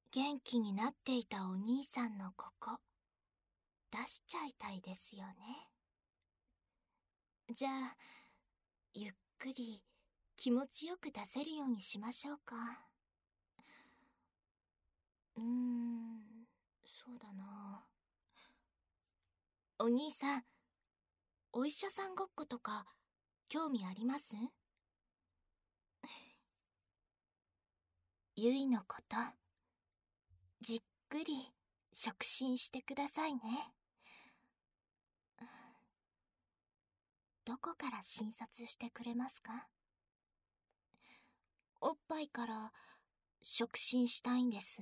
元気になっていたお兄さんのここ、出しちゃいたいですよね。じゃあ、ゆっくり気持ちよく出せるようにしましょうか。そうだな。お兄さん、お医者さんごっことか興味あります？ゆいのこと、じっくり触診してくださいね。どこから診察してくれますか？おっぱいから触診したいんです。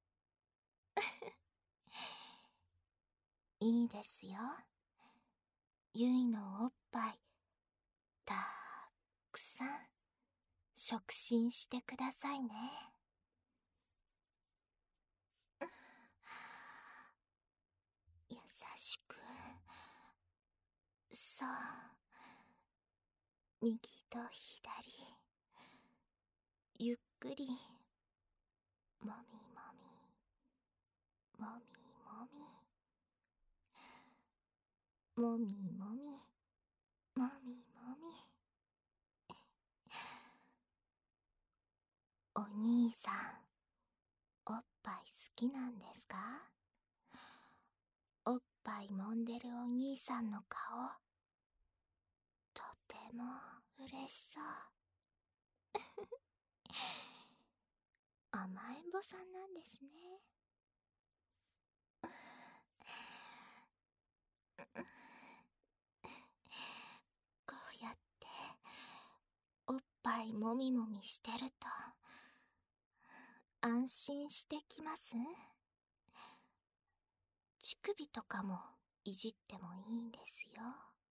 いいですよ。ゆいのおっぱい、たくさん触診してくださいね。優しく。そう。右と左。ゆっくり。もみもみ。もみもみ。もみもみ。もみもみ。お兄さん、おっぱい好きなんですか？おっぱい揉んでるお兄さんの顔、とても嬉しそう。甘えん坊さんなんですね。こうやっておっぱいもみもみしてると安心してきます。乳首とかもいじってもいいんですよ。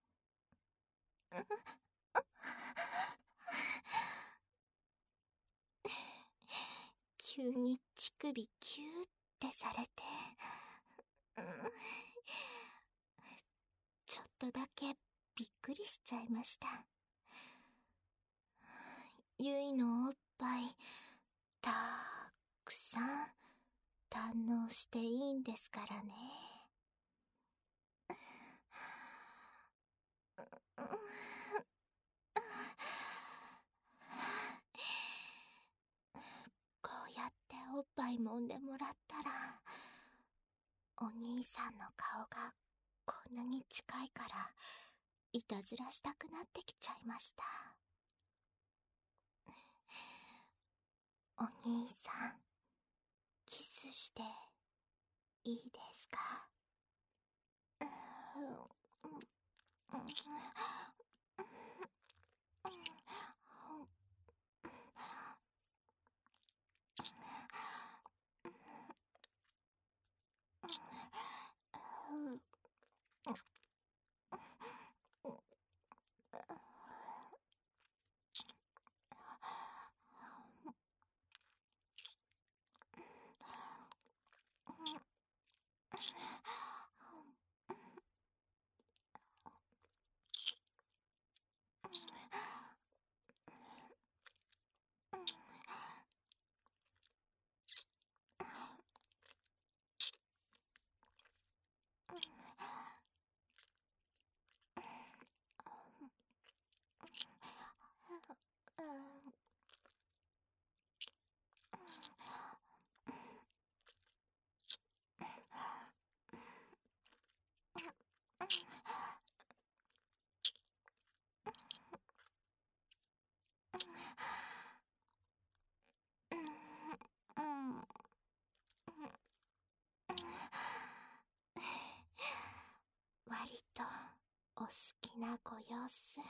急に乳首キューってされて、ちょっとだけびっくりしちゃいました。ゆいのおっぱい、たくさん堪能していいんですからね。こうやっておっぱい揉んでもらったら、お兄さんの顔がこんなに近いからいたずらしたくなってきちゃいました。お兄さん、キスしていいですか？割とお好きなご様子。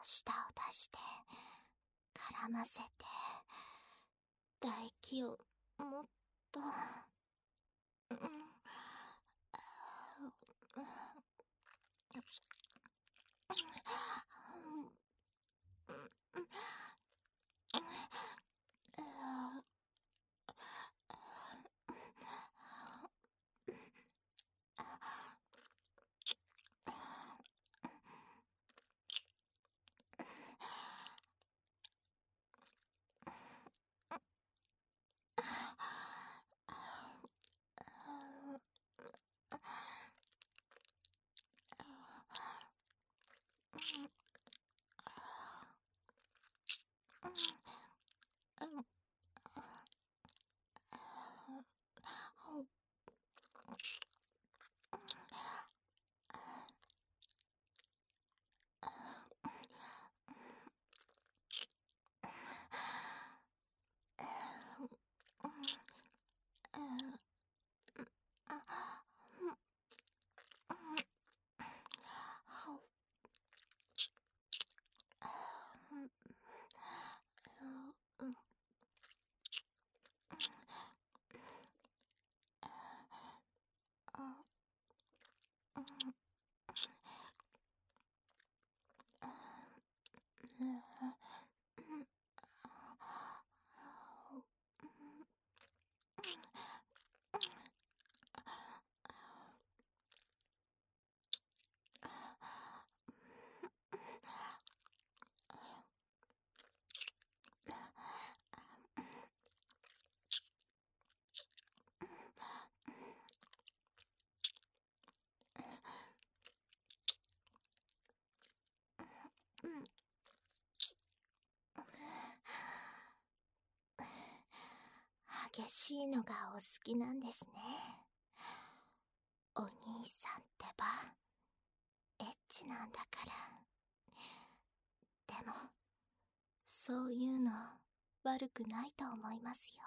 舌を出して絡ませて、唾液をもっと、激しいのがお好きなんですね。お兄さんってばエッチなんだから。でもそういうの悪くないと思いますよ。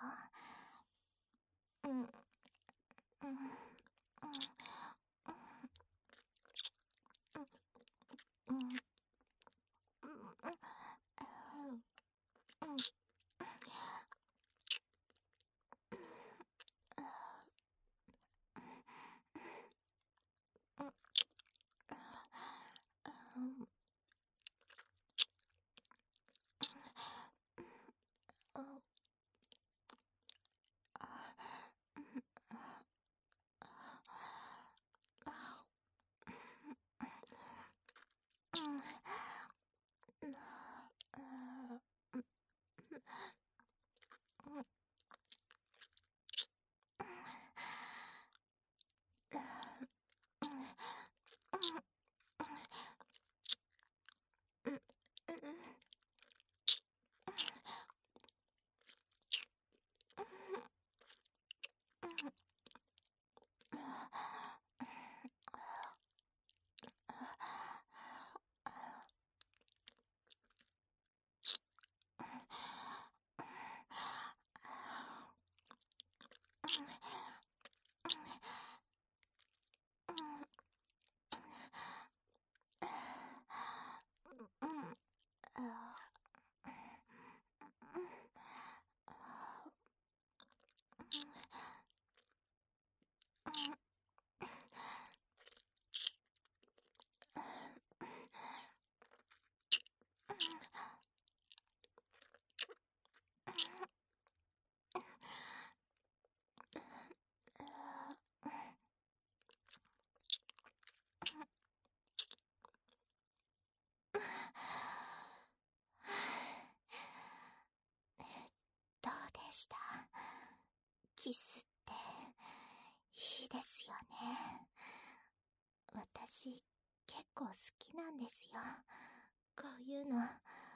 どうでした？キスっていいですよね。私結構好きなんですよ、こういうの。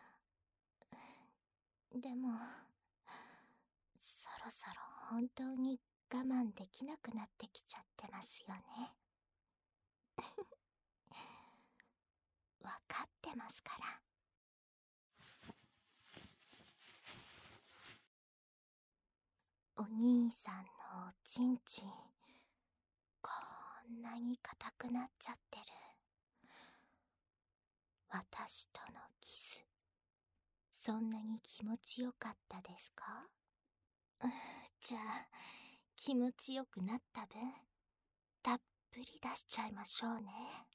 でもそろそろ本当に我慢できなくなってきちゃってますよね。わかってますから。お兄さんのおちんちんこんなに硬くなっちゃってる。 私とのキス、そんなに気持ちよかったですか？じゃあ、気持ちよくなった分、たっぷり出しちゃいましょうね。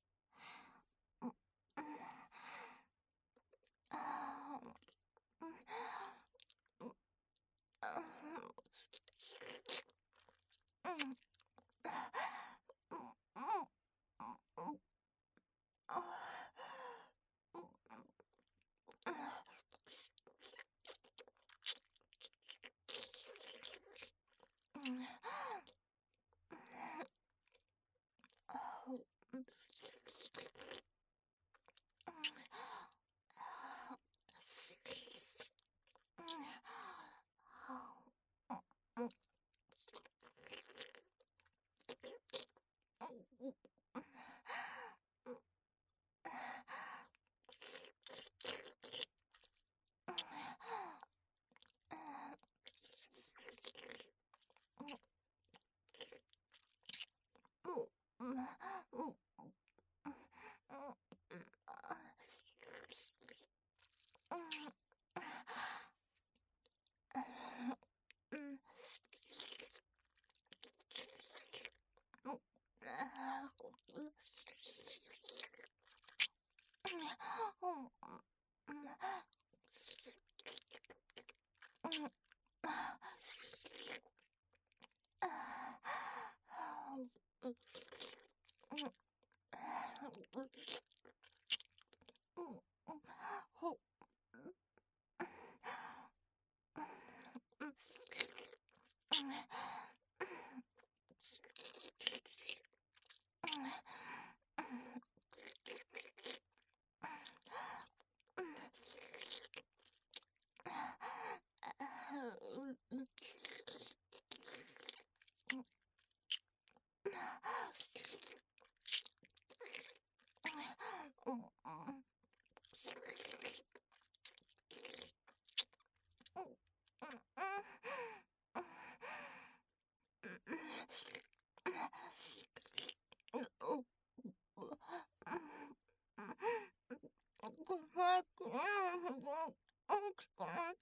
大きくなった。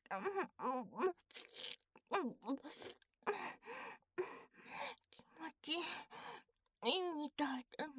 気持ちいいみたいだね。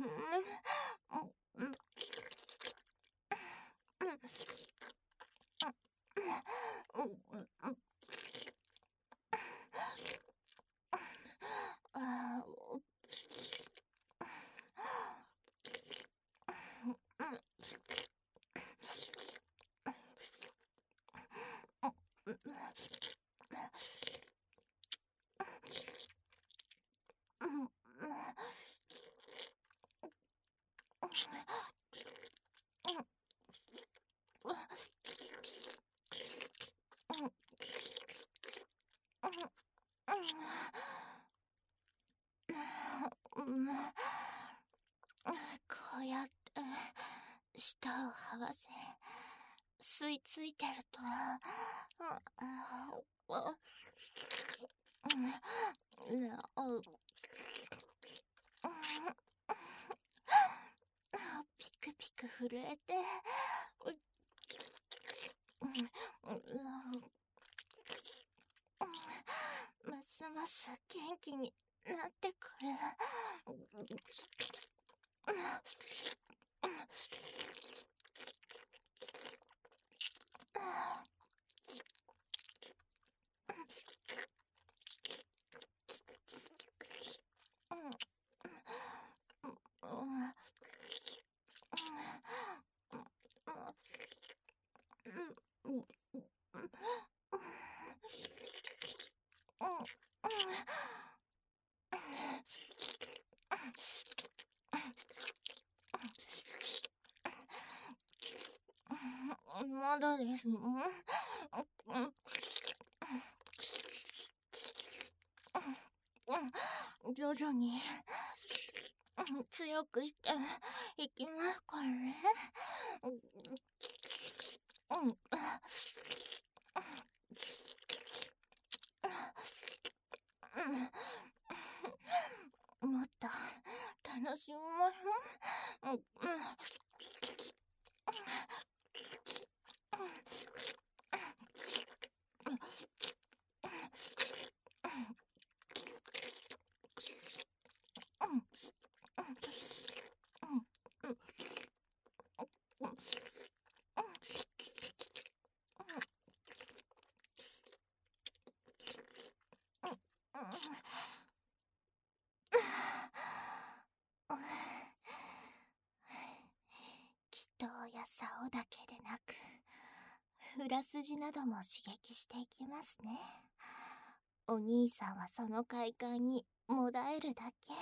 こうやって舌を剥がせ、吸い付いてると、ピクピク震えて、ますます元気になってくる。まだですの？徐々に強くしていきますからね。もっと楽しみましょう。 方だけでなく、裏筋なども刺激していきますね。お兄さんはその快感にもだえるだけ。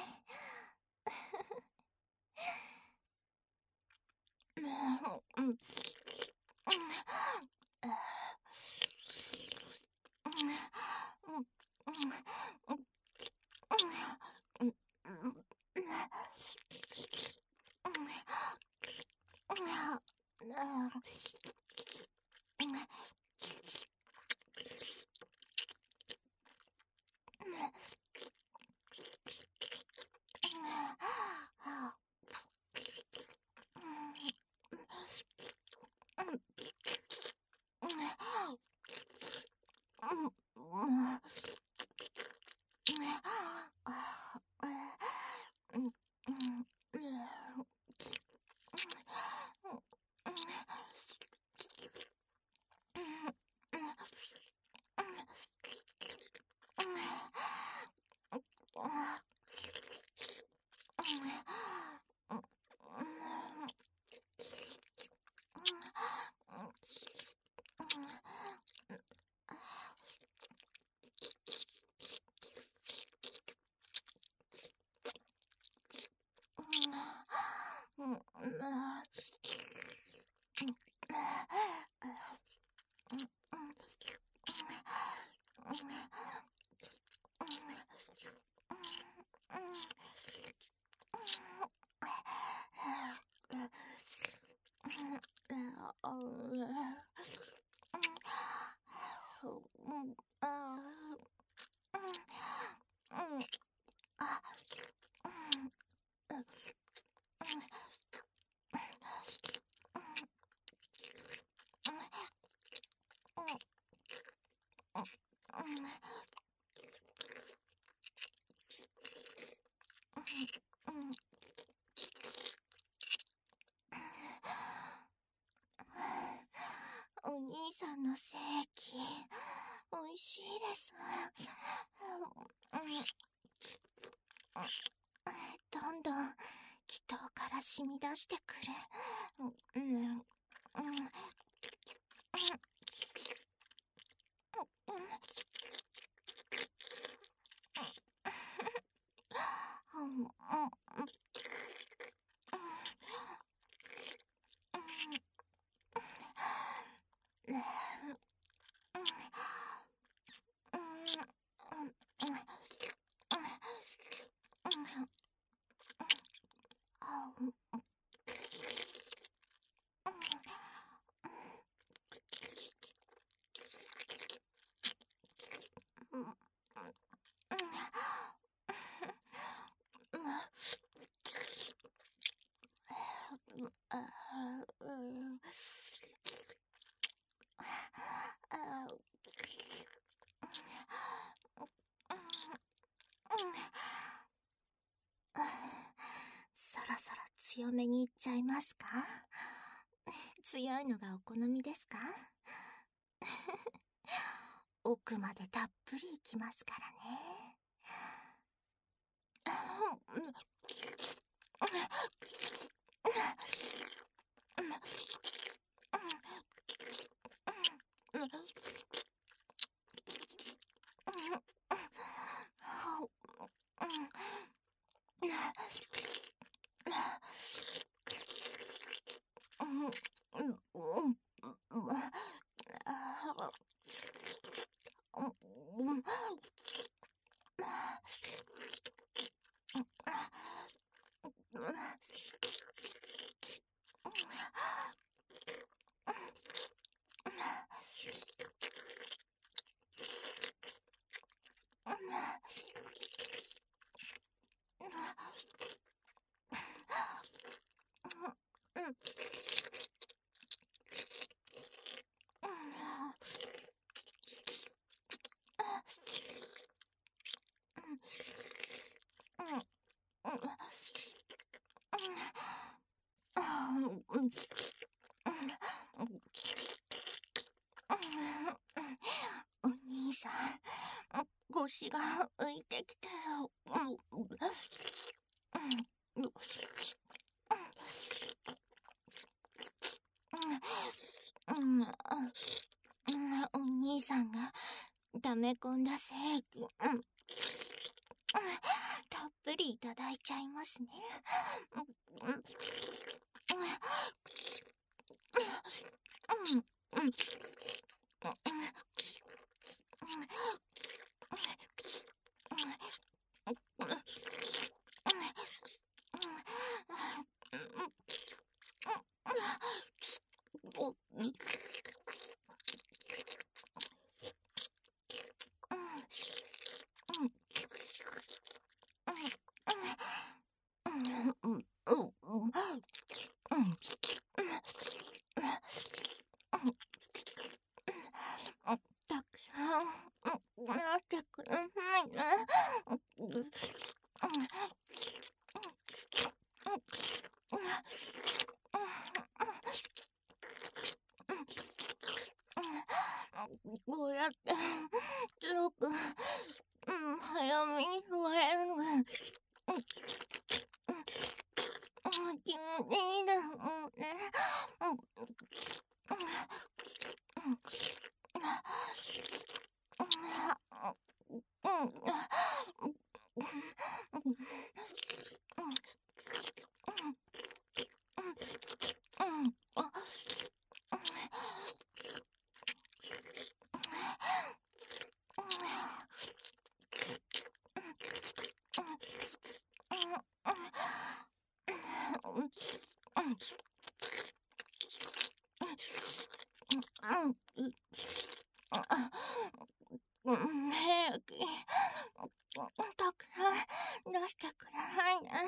お兄さんの精液、美味しいです。どんどん気筒から染み出してくる。そろそろ強めにいっちゃいますか？強いのがお好みですか？奥までたっぷりいきますからね。お兄さん、腰が浮いてきて、 お兄さんが溜め込んだ精液、たっぷりいただいちゃいますね。たくさんなってくださいね。こうやって強く、早めに言われるのが気持ちいいですもんね。平気。たくさん出してくださいね。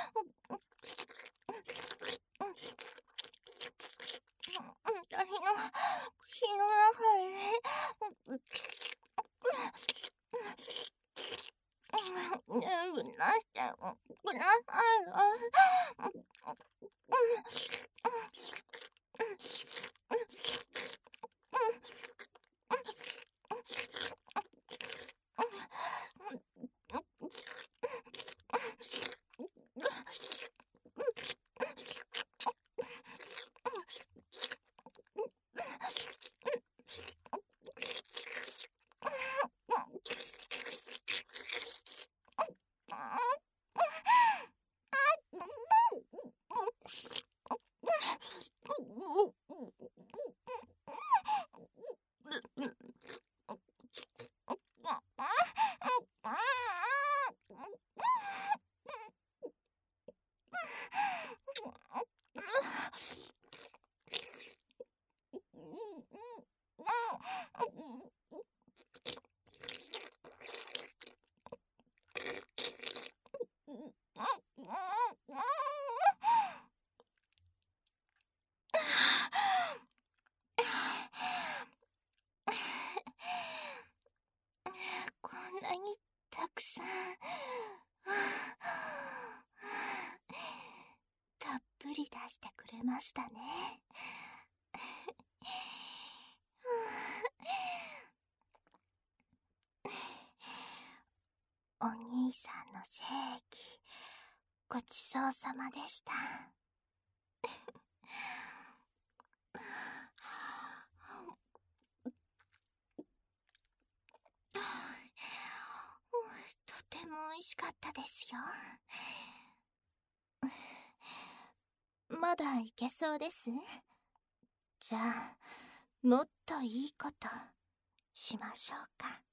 私の口の中に全部出してくださいよ。こんなにたくさんたっぷり出してくれましたね。お兄さんの精液ごちそうさまでした。とても美味しかったですよ。まだいけそうです？じゃあもっといいことしましょうか。